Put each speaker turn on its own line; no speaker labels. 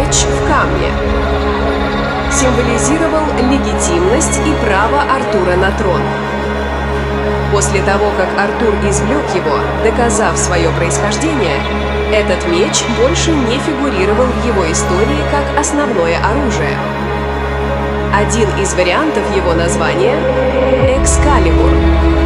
меч в камне символизировал легитимность и право Артура на трон. После того, как Артур извлек его, доказав свое происхождение, этот меч больше не фигурировал в его истории как основное оружие. Один из вариантов его названия — Экскалибур.